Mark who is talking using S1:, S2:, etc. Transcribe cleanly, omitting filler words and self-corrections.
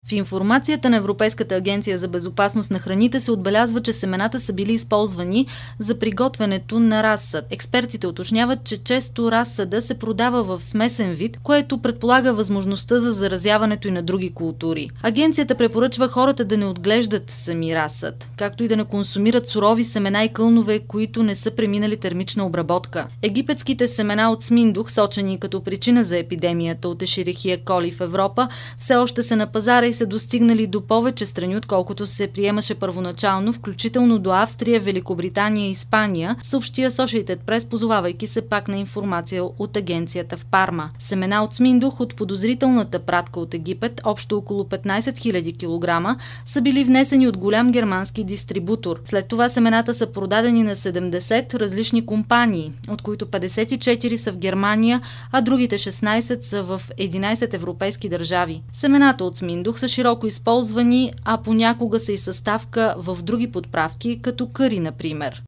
S1: В информацията на Европейската агенция за безопасност на храните се отбелязва, че семената са били използвани за приготвянето на разсъд. Експертите уточняват, че често разсъда се продава в смесен вид, което предполага възможността за заразяването и на други култури. Агенцията препоръчва хората да не отглеждат сами разсъд, както и да не консумират сурови семена и кълнове, които не са преминали термична обработка. Египетските семена от сминдух, сочени като причина за епидемията от Ешерихия коли в Европа, все още са на пазара и са достигнали до повече страни, отколкото се приемаше първоначално, включително до Австрия, Великобритания и Испания, съобщи Associated Press, позовавайки се пак на информация от агенцията в Парма. Семена от сминдух от подозрителната пратка от Египет, общо около 15 000 кг, са били внесени от голям германски дистрибутор. След това семената са продадени на 70 различни компании, от които 54 са в Германия, а другите 16 са в 11 европейски държави. Семената от сминдух са широко използвани, а понякога са и съставка в други подправки, като къри, например.